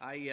I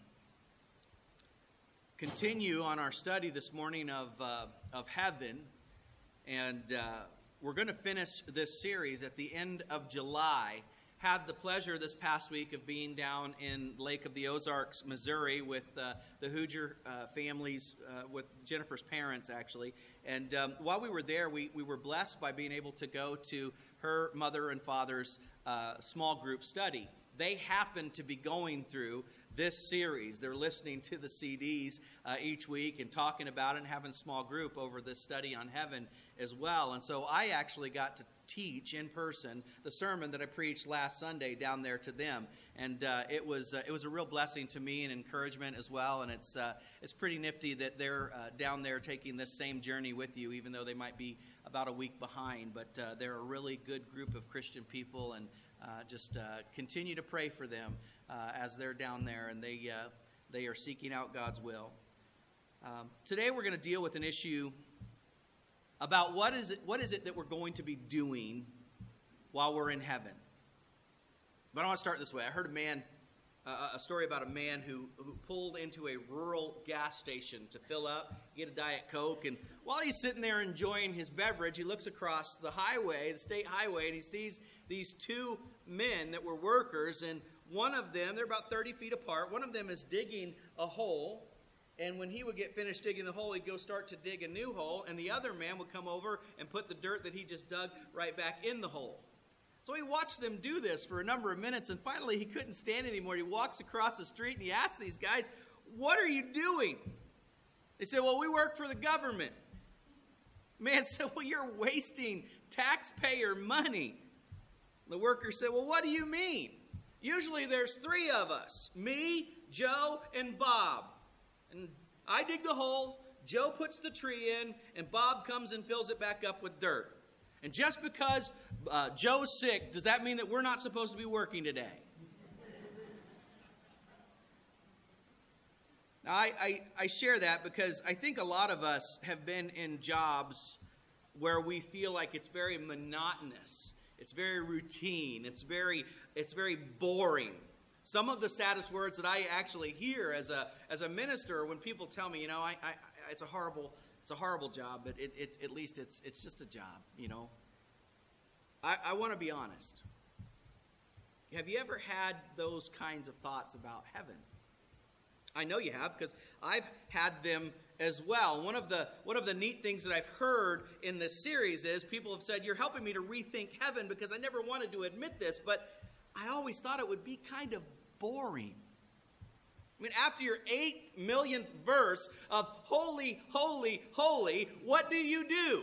continue on our study this morning of heaven, and we're going to finish this series at the end of July. Had the pleasure this past week of being down in Lake of the Ozarks, Missouri, with the Hoosier families, with Jennifer's parents, actually. And while we were there, we were blessed by being able to go to her mother and father's small group study. They happen to be going through this series. They're listening to the CDs each week and talking about it and having a small group over this study on heaven as well. And so I actually got to teach in person the sermon that I preached last Sunday down there to them. And it was a real blessing to me and encouragement as well. And it's pretty nifty that they're down there taking this same journey with you, even though they might be about a week behind. But they're a really good group of Christian people, and just continue to pray for them as they're down there, and they are seeking out God's will. Today we're going to deal with an issue about what is it that we're going to be doing while we're in heaven. But I want to start this way. I heard a story about a man who pulled into a rural gas station to fill up, get a Diet Coke, and while he's sitting there enjoying his beverage, he looks across the highway, the state highway, and he sees these two men that were workers, and one of them, they're about 30 feet apart, one of them is digging a hole, and when he would get finished digging the hole, he'd go start to dig a new hole, and the other man would come over and put the dirt that he just dug right back in the hole. So he watched them do this for a number of minutes, and finally he couldn't stand anymore. He walks across the street and he asks these guys, "What are you doing?" They said, "Well, we work for the government." Man said, "Well, you're wasting taxpayer money." The worker said, "Well, what do you mean? Usually there's three of us, me, Joe, and Bob. And I dig the hole, Joe puts the tree in, and Bob comes and fills it back up with dirt. And just because Joe's sick, does that mean that we're not supposed to be working today?" Now, I share that because I think a lot of us have been in jobs where we feel like it's very monotonous. It's very routine. It's very boring. Some of the saddest words that I actually hear as a minister when people tell me, it's a horrible job, but at least it's just a job, I want to be honest. Have you ever had those kinds of thoughts about heaven? I know you have, because I've had them as well. One of the neat things that I've heard in this series is people have said, "You're helping me to rethink heaven," because I never wanted to admit this, but I always thought it would be kind of boring. I mean, after your 8 millionth verse of "Holy, holy, holy," what do?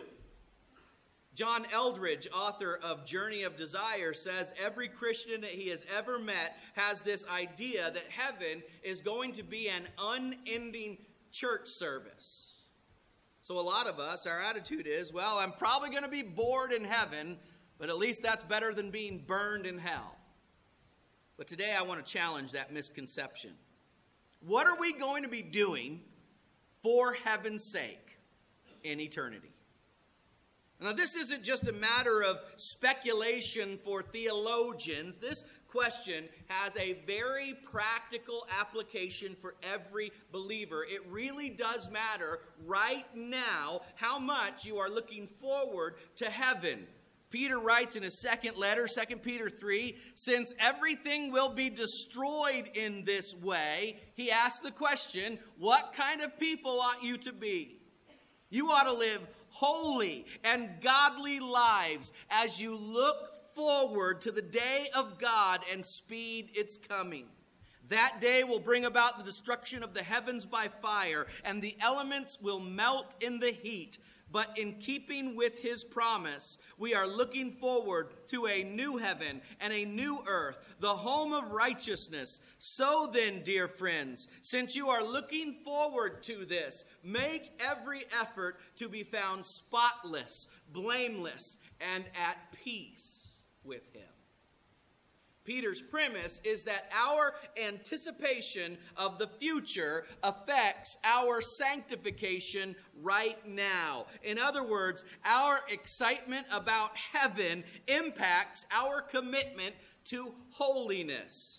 John Eldredge, author of Journey of Desire, says every Christian that he has ever met has this idea that heaven is going to be an unending church service. So a lot of us, our attitude is, well, I'm probably going to be bored in heaven, but at least that's better than being burned in hell. But today I want to challenge that misconception. What are we going to be doing for heaven's sake in eternity? Now, this isn't just a matter of speculation for theologians. This question has a very practical application for every believer. It really does matter right now how much you are looking forward to heaven. Peter writes in his second letter, 2 Peter 3, "Since everything will be destroyed in this way," he asks the question, what kind of people ought you to be? You ought to live holy and godly lives as you look forward to the day of God and speed its coming. That day will bring about the destruction of the heavens by fire, and the elements will melt in the heat. But in keeping with his promise, we are looking forward to a new heaven and a new earth, the home of righteousness. So then, dear friends, since you are looking forward to this, make every effort to be found spotless, blameless, and at peace with him. Peter's premise is that our anticipation of the future affects our sanctification right now. In other words, our excitement about heaven impacts our commitment to holiness.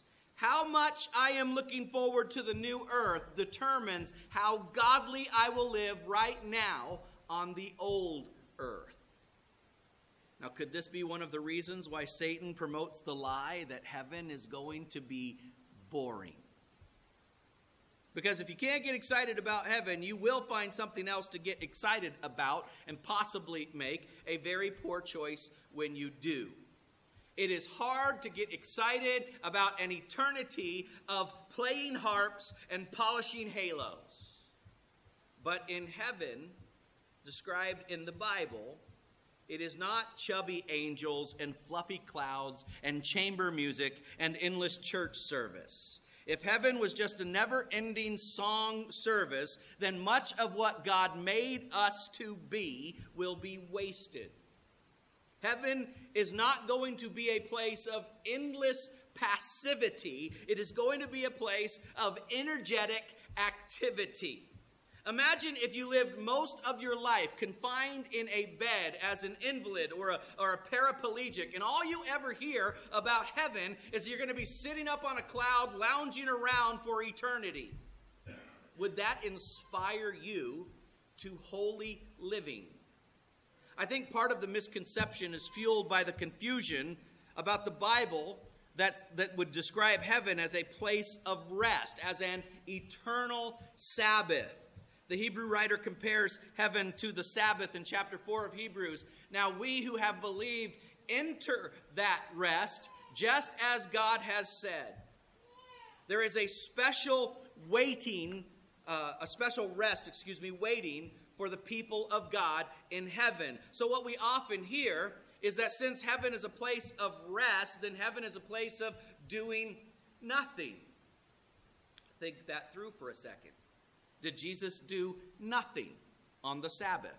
How much I am looking forward to the new earth determines how godly I will live right now on the old earth. Now, could this be one of the reasons why Satan promotes the lie that heaven is going to be boring? Because if you can't get excited about heaven, you will find something else to get excited about and possibly make a very poor choice when you do. It is hard to get excited about an eternity of playing harps and polishing halos. But in heaven, described in the Bible, it is not chubby angels and fluffy clouds and chamber music and endless church service. If heaven was just a never-ending song service, then much of what God made us to be will be wasted. Heaven is not going to be a place of endless passivity. It is going to be a place of energetic activity. Imagine if you lived most of your life confined in a bed as an invalid or a paraplegic, and all you ever hear about heaven is you're going to be sitting up on a cloud, lounging around for eternity. Would that inspire you to holy living? I think part of the misconception is fueled by the confusion about the Bible that would describe heaven as a place of rest, as an eternal Sabbath. The Hebrew writer compares heaven to the Sabbath in chapter 4 of Hebrews. Now we who have believed enter that rest, just as God has said. There is a special waiting, waiting for the people of God in heaven. So what we often hear is that since heaven is a place of rest, then heaven is a place of doing nothing. Think that through for a second. Did Jesus do nothing on the Sabbath?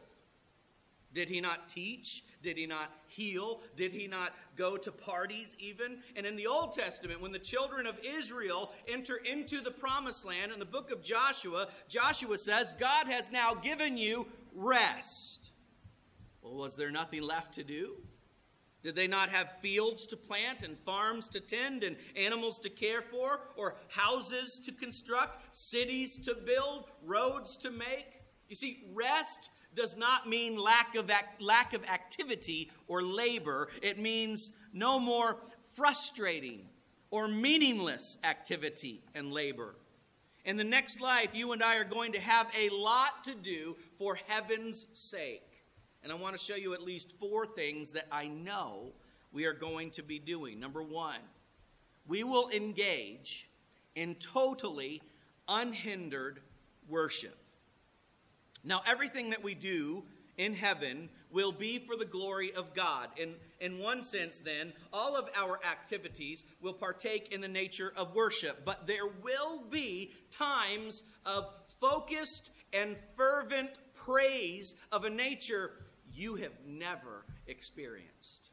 Did he not teach? Did he not heal? Did he not go to parties even? And in the Old Testament, when the children of Israel enter into the promised land, in the book of Joshua, Joshua says, God has now given you rest. Well, was there nothing left to do? Did they not have fields to plant and farms to tend and animals to care for, or houses to construct, cities to build, roads to make? You see, rest does not mean lack of activity or labor. It means no more frustrating or meaningless activity and labor. In the next life, you and I are going to have a lot to do for heaven's sake. And I want to show you at least 4 things that I know we are going to be doing. Number 1, we will engage in totally unhindered worship. Now, everything that we do in heaven will be for the glory of God. In one sense, then, all of our activities will partake in the nature of worship. But there will be times of focused and fervent praise of a nature you have never experienced.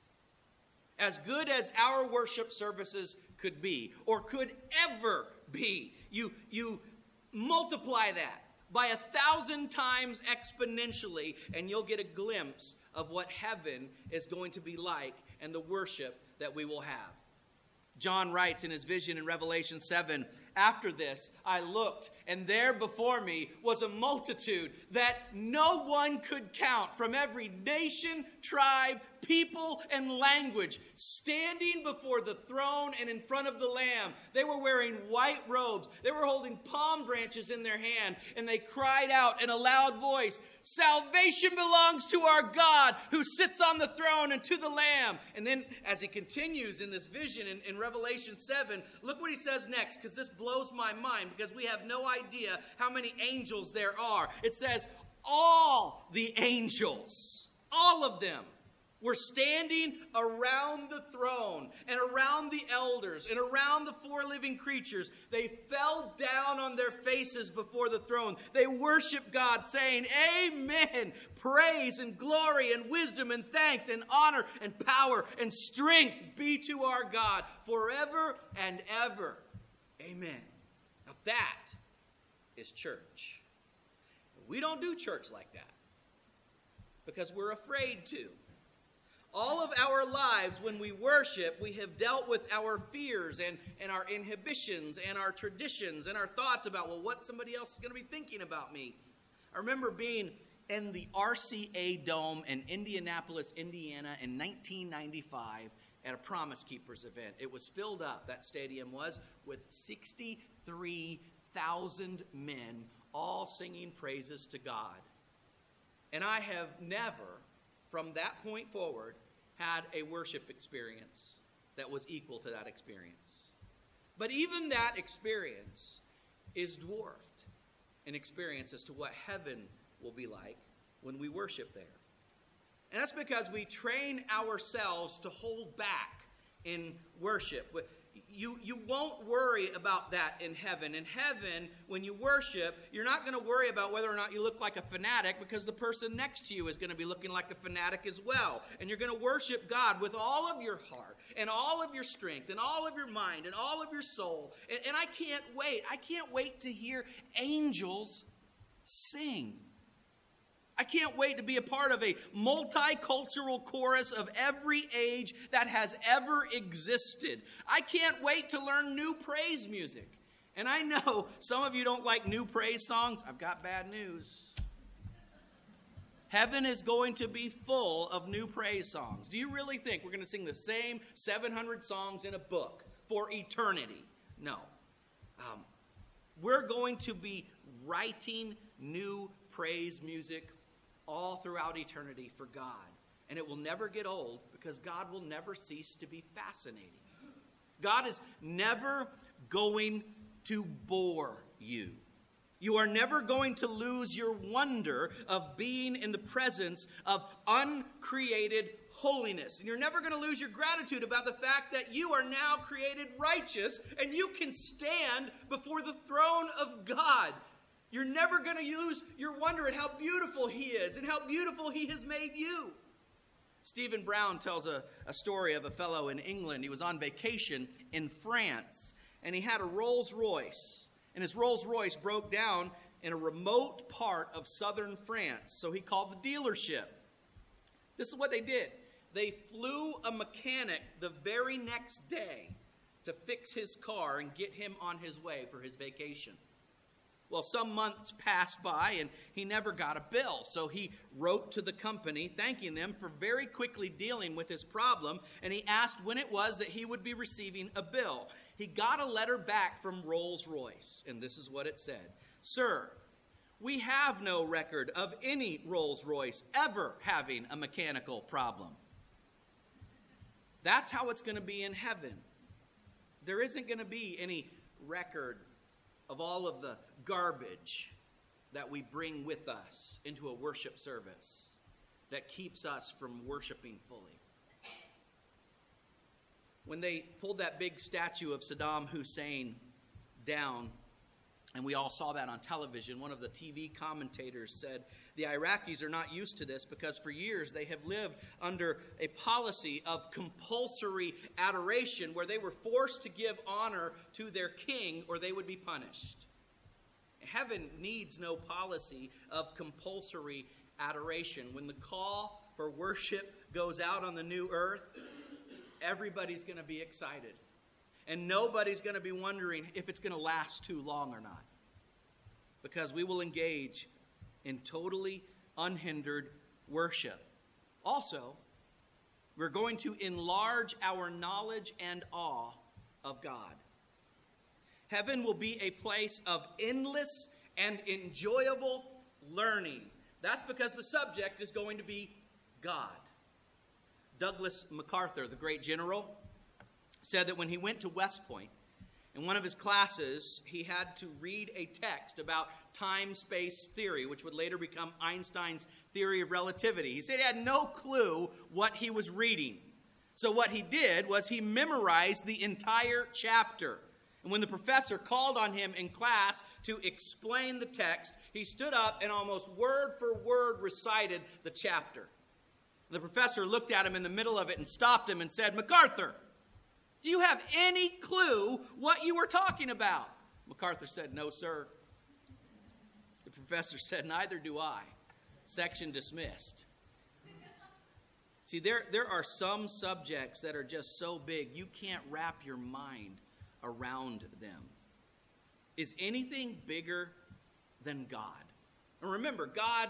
As good as our worship services could be, or could ever be, you multiply that by 1,000 times exponentially, and you'll get a glimpse of what heaven is going to be like and the worship that we will have. John writes in his vision in Revelation 7, "After this I looked, and there before me was a multitude that no one could count, from every nation, tribe, people, and language, standing before the throne and in front of the Lamb. They were wearing white robes. They were holding palm branches in their hand, and they cried out in a loud voice, 'Salvation belongs to our God who sits on the throne and to the Lamb.'" And then as he continues in this vision in Revelation 7, look what he says next, because this blows my mind, because we have no idea how many angels there are. It says, all the angels, all of them, were standing around the throne and around the elders and around the 4 living creatures. They fell down on their faces before the throne. They worshiped God, saying, "Amen. Praise and glory and wisdom and thanks and honor and power and strength be to our God forever and ever. Amen." Now that is church. We don't do church like that because we're afraid to. All of our lives, when we worship, we have dealt with our fears and our inhibitions and our traditions and our thoughts about, well, what somebody else is going to be thinking about me. I remember being in the RCA Dome in Indianapolis, Indiana in 1995 at a Promise Keepers event. It was filled up, that stadium was, with 63,000 men all singing praises to God. And I have never, from that point forward, had a worship experience that was equal to that experience. But even that experience is dwarfed in experience as to what heaven will be like when we worship there. And that's because we train ourselves to hold back in worship. You won't worry about that in heaven. In heaven, when you worship, you're not going to worry about whether or not you look like a fanatic, because the person next to you is going to be looking like a fanatic as well. And you're going to worship God with all of your heart and all of your strength and all of your mind and all of your soul. And I can't wait. I can't wait to hear angels sing. I can't wait to be a part of a multicultural chorus of every age that has ever existed. I can't wait to learn new praise music. And I know some of you don't like new praise songs. I've got bad news. Heaven is going to be full of new praise songs. Do you really think we're going to sing the same 700 songs in a book for eternity? No. We're going to be writing new praise music all throughout eternity for God. And it will never get old, because God will never cease to be fascinating. God is never going to bore you. You are never going to lose your wonder of being in the presence of uncreated holiness. And you're never going to lose your gratitude about the fact that you are now created righteous and you can stand before the throne of God. You're never going to lose your wonder at how beautiful He is and how beautiful He has made you. Stephen Brown tells a story of a fellow in England. He was on vacation in France, and he had a Rolls Royce. And his Rolls Royce broke down in a remote part of southern France. So he called the dealership. This is what they did. They flew a mechanic the very next day to fix his car and get him on his way for his vacation. Well, some months passed by and he never got a bill. So he wrote to the company thanking them for very quickly dealing with his problem. And he asked when it was that he would be receiving a bill. He got a letter back from Rolls-Royce. And this is what it said. Sir, we have no record of any Rolls-Royce ever having a mechanical problem. That's how it's going to be in heaven. There isn't going to be any record of all of the garbage that we bring with us into a worship service that keeps us from worshiping fully. When they pulled that big statue of Saddam Hussein down, and we all saw that on television, one of the TV commentators said, the Iraqis are not used to this because for years they have lived under a policy of compulsory adoration where they were forced to give honor to their king or they would be punished. Heaven needs no policy of compulsory adoration. When the call for worship goes out on the new earth, everybody's going to be excited. And nobody's going to be wondering if it's going to last too long or not. Because we will engage in totally unhindered worship. Also, we're going to enlarge our knowledge and awe of God. Heaven will be a place of endless and enjoyable learning. That's because the subject is going to be God. Douglas MacArthur, the great general, said that when he went to West Point, in one of his classes, he had to read a text about time-space theory, which would later become Einstein's theory of relativity. He said he had no clue what he was reading. So what he did was he memorized the entire chapter. And when the professor called on him in class to explain the text, he stood up and almost word for word recited the chapter. The professor looked at him in the middle of it and stopped him and said, MacArthur, do you have any clue what you were talking about? MacArthur said, no, sir. The professor said, neither do I. Section dismissed. See, there are some subjects that are just so big, you can't wrap your mind around them. Is anything bigger than God? And remember, God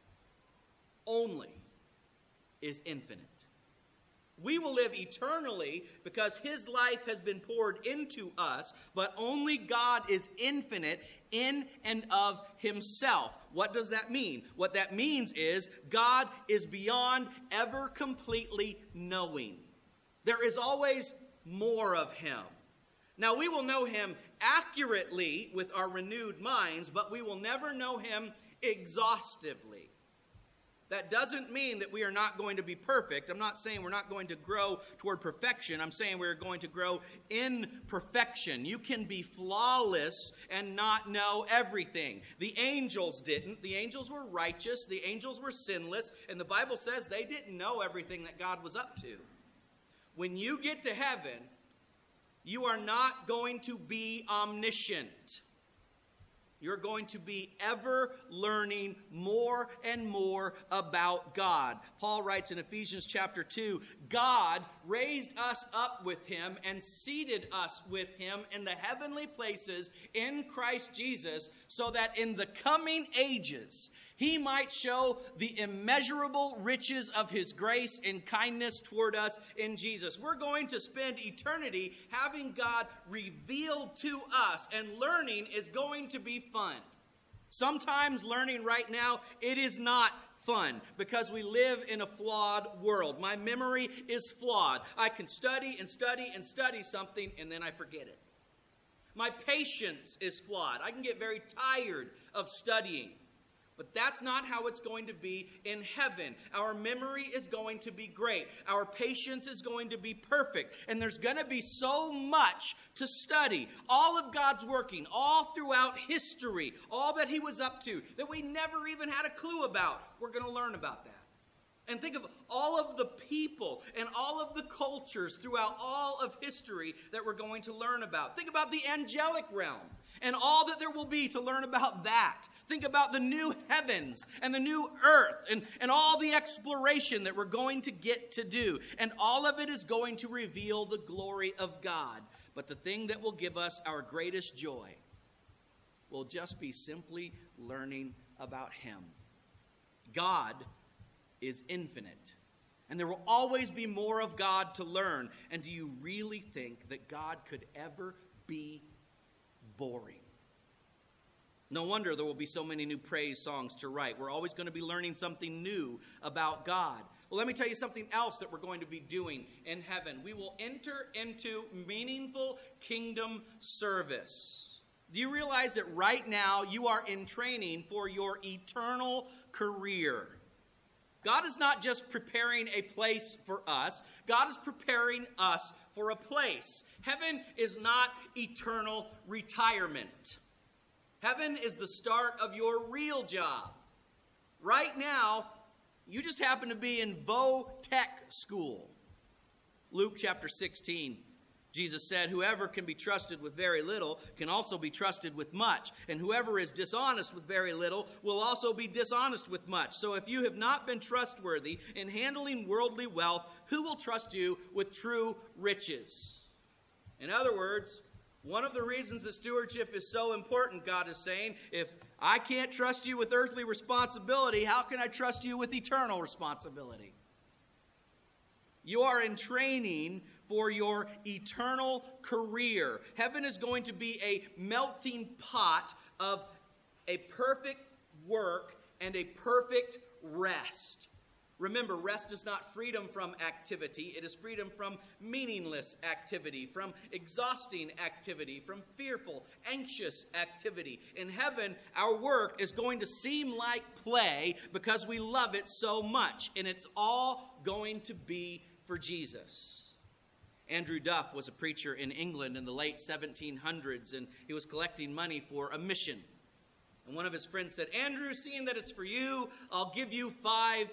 only is infinite. We will live eternally because his life has been poured into us, but only God is infinite in and of himself. What does that mean? What that means is God is beyond ever completely knowing. There is always more of him. Now, we will know him accurately with our renewed minds, but we will never know him exhaustively. That doesn't mean that we are not going to be perfect. I'm not saying we're not going to grow toward perfection. I'm saying we're going to grow in perfection. You can be flawless and not know everything. The angels didn't. The angels were righteous. The angels were sinless. And the Bible says they didn't know everything that God was up to. When you get to heaven, you are not going to be omniscient. You're going to be ever learning more and more about God. Paul writes in Ephesians chapter 2, God raised us up with him and seated us with him in the heavenly places in Christ Jesus, so that in the coming ages he might show the immeasurable riches of his grace and kindness toward us in Jesus. We're going to spend eternity having God revealed to us, and learning is going to be fun. Sometimes learning right now, it is not fun because we live in a flawed world. My memory is flawed. I can study and study and study something, and then I forget it. My patience is flawed. I can get very tired of studying. But that's not how it's going to be in heaven. Our memory is going to be great. Our patience is going to be perfect. And there's going to be so much to study. All of God's working all throughout history, all that he was up to, that we never even had a clue about. We're going to learn about that. And think of all of the people and all of the cultures throughout all of history that we're going to learn about. Think about the angelic realm and all that there will be to learn about that. Think about the new heavens and the new earth and all the exploration that we're going to get to do. And all of it is going to reveal the glory of God. But the thing that will give us our greatest joy will just be simply learning about him. God is infinite. And there will always be more of God to learn. And do you really think that God could ever be boring? No wonder there will be so many new praise songs to write. We're always going to be learning something new about God. Well, let me tell you something else that we're going to be doing in heaven. We will enter into meaningful kingdom service. Do you realize that right now you are in training for your eternal career? God is not just preparing a place for us. God is preparing us for a place. Heaven is not eternal retirement. Heaven is the start of your real job. Right now, you just happen to be in Vo-Tech school. Luke chapter 16, Jesus said, whoever can be trusted with very little can also be trusted with much. And whoever is dishonest with very little will also be dishonest with much. So if you have not been trustworthy in handling worldly wealth, who will trust you with true riches? In other words, one of the reasons that stewardship is so important, God is saying, if I can't trust you with earthly responsibility, how can I trust you with eternal responsibility? You are in training for your eternal career. Heaven is going to be a melting pot of a perfect work and a perfect rest. Remember, rest is not freedom from activity. It is freedom from meaningless activity, from exhausting activity, from fearful, anxious activity. In heaven, our work is going to seem like play because we love it so much. And it's all going to be for Jesus. Andrew Duff was a preacher in England in the late 1700s, and he was collecting money for a mission. And one of his friends said, Andrew, seeing that it's for you, I'll give you £5.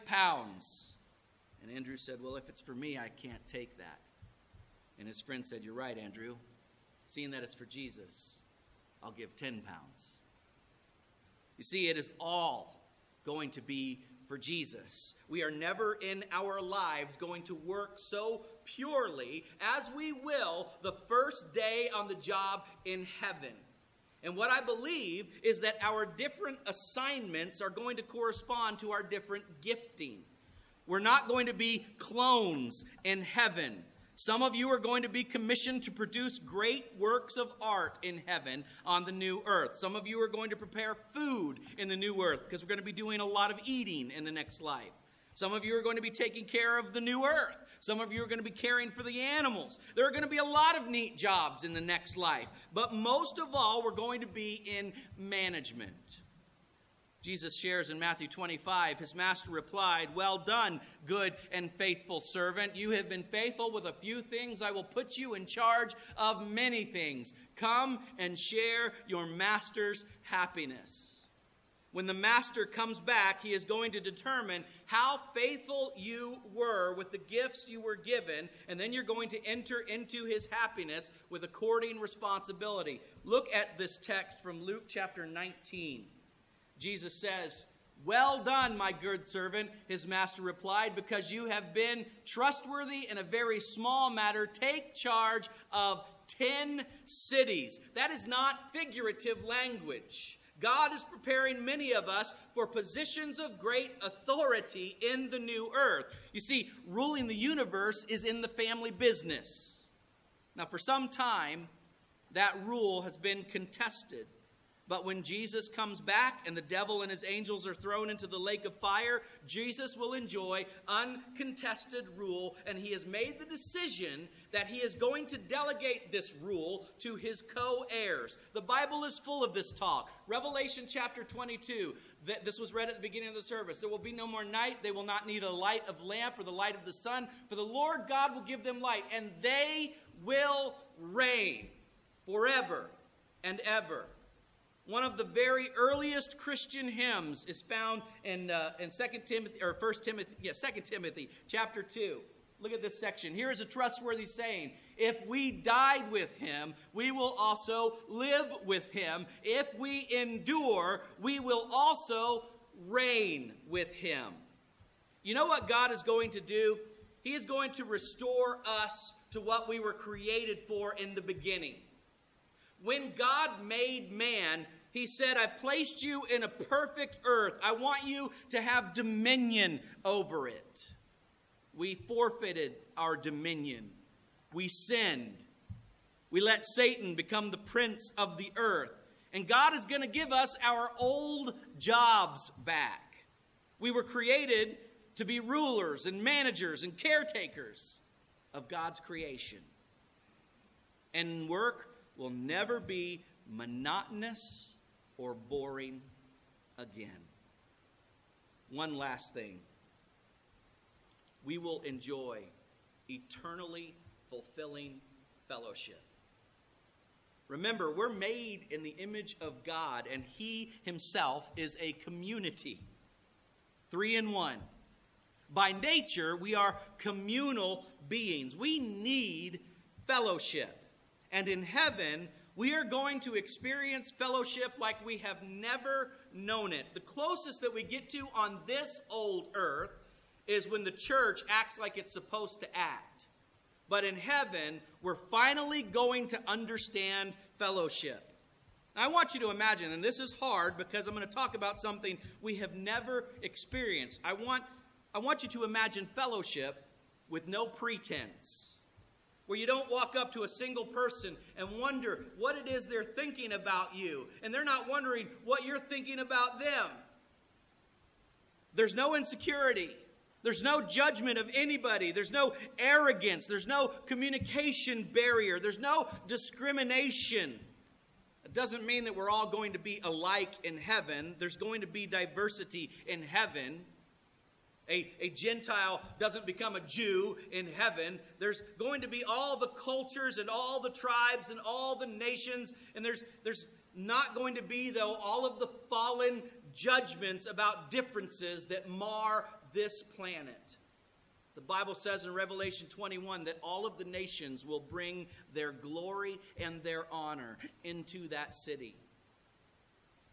And Andrew said, well, if it's for me, I can't take that. And his friend said, you're right, Andrew. Seeing that it's for Jesus, I'll give £10. You see, it is all going to be for Jesus. We are never in our lives going to work so purely as we will the first day on the job in heaven. And what I believe is that our different assignments are going to correspond to our different gifting. We're not going to be clones in heaven. Some of you are going to be commissioned to produce great works of art in heaven on the new earth. Some of you are going to prepare food in the new earth because we're going to be doing a lot of eating in the next life. Some of you are going to be taking care of the new earth. Some of you are going to be caring for the animals. There are going to be a lot of neat jobs in the next life. But most of all, we're going to be in management. Jesus shares in Matthew 25, his master replied, "Well done, good and faithful servant. You have been faithful with a few things. I will put you in charge of many things. Come and share your master's happiness." When the master comes back, he is going to determine how faithful you were with the gifts you were given, and then you're going to enter into his happiness with according responsibility. Look at this text from Luke chapter 19. Jesus says, "Well done, my good servant," his master replied, "because you have been trustworthy in a very small matter. Take charge of 10 cities. That is not figurative language. God is preparing many of us for positions of great authority in the new earth. You see, ruling the universe is in the family business. Now, for some time, that rule has been contested. But when Jesus comes back and the devil and his angels are thrown into the lake of fire, Jesus will enjoy uncontested rule, and he has made the decision that he is going to delegate this rule to his co-heirs. The Bible is full of this talk. Revelation chapter 22, this was read at the beginning of the service. There will be no more night. They will not need a light of lamp or the light of the sun, for the Lord God will give them light, and they will reign forever and ever. One of the very earliest Christian hymns is found in 2 Timothy chapter 2. Look at this section. Here is a trustworthy saying. If we died with him, we will also live with him. If we endure, we will also reign with him. You know what God is going to do? He is going to restore us to what we were created for in the beginning. When God made man, he said, "I placed you in a perfect earth. I want you to have dominion over it." We forfeited our dominion. We sinned. We let Satan become the prince of the earth. And God is going to give us our old jobs back. We were created to be rulers and managers and caretakers of God's creation. And work will never be monotonous or boring again. One last thing. We will enjoy eternally fulfilling fellowship. Remember, we're made in the image of God, and he himself is a community. 3 in 1. By nature, we are communal beings. We need fellowship. And in heaven, we are going to experience fellowship like we have never known it. The closest that we get to on this old earth is when the church acts like it's supposed to act. But in heaven, we're finally going to understand fellowship. I want you to imagine, and this is hard because I'm going to talk about something we have never experienced. I want you to imagine fellowship with no pretense, where you don't walk up to a single person and wonder what it is they're thinking about you, and they're not wondering what you're thinking about them. There's no insecurity. There's no judgment of anybody. There's no arrogance. There's no communication barrier. There's no discrimination. It doesn't mean that we're all going to be alike in heaven. There's going to be diversity in heaven. A Gentile doesn't become a Jew in heaven. There's going to be all the cultures and all the tribes and all the nations. And there's not going to be, though, all of the fallen judgments about differences that mar this planet. The Bible says in Revelation 21 that all of the nations will bring their glory and their honor into that city.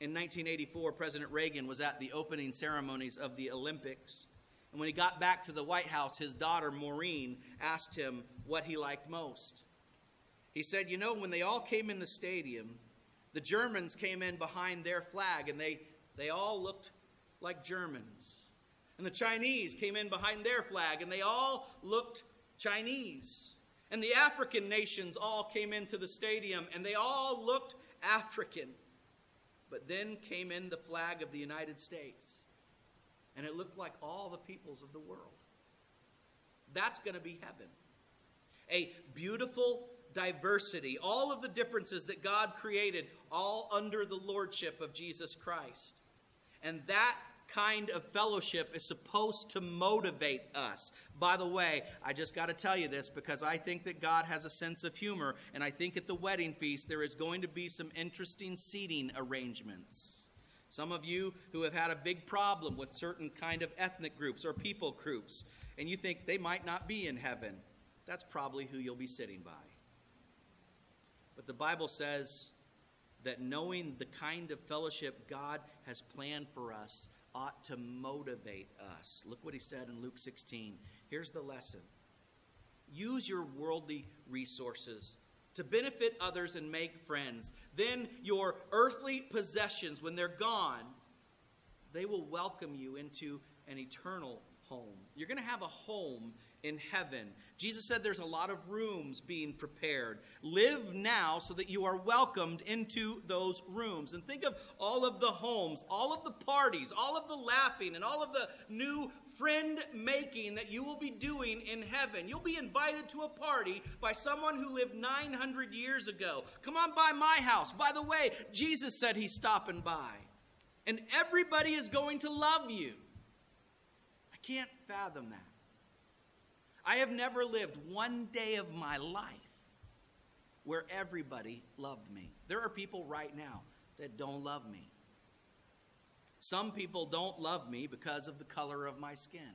In 1984, President Reagan was at the opening ceremonies of the Olympics. And when he got back to the White House, his daughter, Maureen, asked him what he liked most. He said, you know, when they all came in the stadium, the Germans came in behind their flag, and they all looked like Germans. And the Chinese came in behind their flag, and they all looked Chinese. And the African nations all came into the stadium, and they all looked African. But then came in the flag of the United States, and it looked like all the peoples of the world. That's going to be heaven. A beautiful diversity, all of the differences that God created, all under the lordship of Jesus Christ. And that kind of fellowship is supposed to motivate us. By the way, I just got to tell you this because I think that God has a sense of humor, and I think at the wedding feast there is going to be some interesting seating arrangements. Some of you who have had a big problem with certain kind of ethnic groups or people groups, and you think they might not be in heaven, that's probably who you'll be sitting by. But the Bible says that knowing the kind of fellowship God has planned for us ought to motivate us. Look what he said in Luke 16. Here's the lesson. Use your worldly resources to benefit others and make friends. Then your earthly possessions, when they're gone, they will welcome you into an eternal home. You're going to have a home in heaven. Jesus said there's a lot of rooms being prepared. Live now so that you are welcomed into those rooms. And think of all of the homes, all of the parties, all of the laughing, and all of the new friend making that you will be doing in heaven. You'll be invited to a party by someone who lived 900 years ago. Come on by my house. By the way, Jesus said he's stopping by. And everybody is going to love you. I can't fathom that. I have never lived one day of my life where everybody loved me. There are people right now that don't love me. Some people don't love me because of the color of my skin.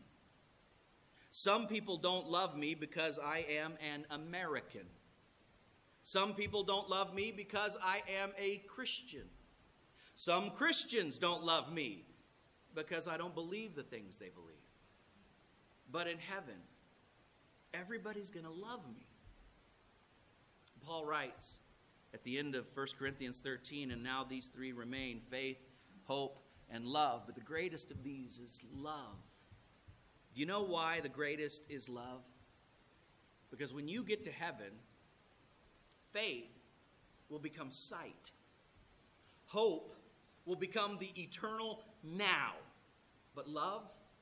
Some people don't love me because I am an American. Some people don't love me because I am a Christian. Some Christians don't love me because I don't believe the things they believe. But in heaven, everybody's going to love me. Paul writes at the end of 1 Corinthians 13, and now these three remain, faith, hope, and love. But the greatest of these is love. Do you know why the greatest is love? Because when you get to heaven, faith will become sight. Hope will become the eternal now. But love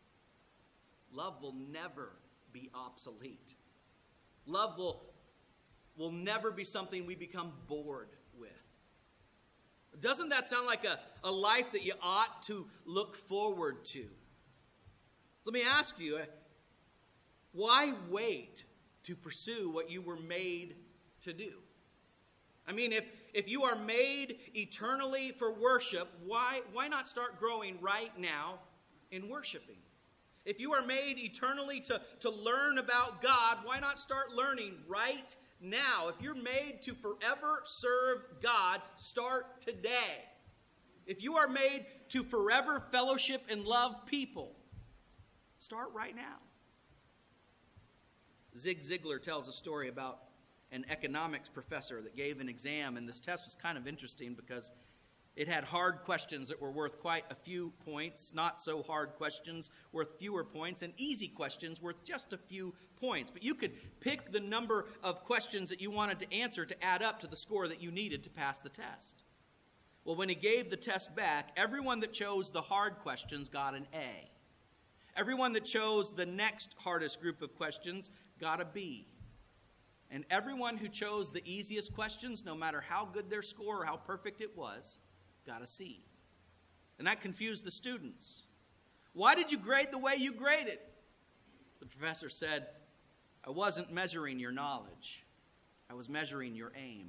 will never be obsolete. Love will never be something we become bored with. Doesn't that sound like a life that you ought to look forward to? Let me ask you, why wait to pursue what you were made to do? I mean, if you are made eternally for worship, why not start growing right now in worshiping? If you are made eternally to learn about God, why not start learning right now? If you're made to forever serve God, start today. If you are made to forever fellowship and love people, start right now. Zig Ziglar tells a story about an economics professor that gave an exam, and this test was kind of interesting because it had hard questions that were worth quite a few points, not so hard questions worth fewer points, and easy questions worth just a few points. But you could pick the number of questions that you wanted to answer to add up to the score that you needed to pass the test. Well, when he gave the test back, everyone that chose the hard questions got an A. Everyone that chose the next hardest group of questions got a B. And everyone who chose the easiest questions, no matter how good their score or how perfect it was, got a C. And that confused the students. Why did you grade the way you graded? The professor said, I wasn't measuring your knowledge. I was measuring your aim.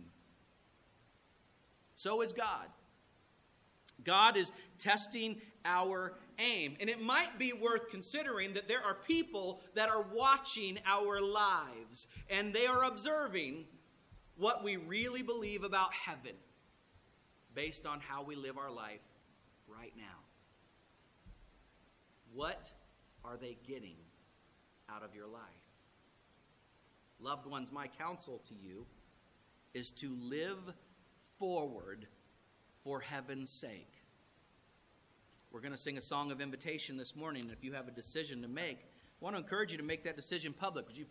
So is God. God is testing our aim. And it might be worth considering that there are people that are watching our lives, and they are observing what we really believe about heaven. based on how we live our life right now. What are they getting out of your life? Loved ones, my counsel to you is to live forward for heaven's sake. We're going to sing a song of invitation this morning. If you have a decision to make, I want to encourage you to make that decision public. Would you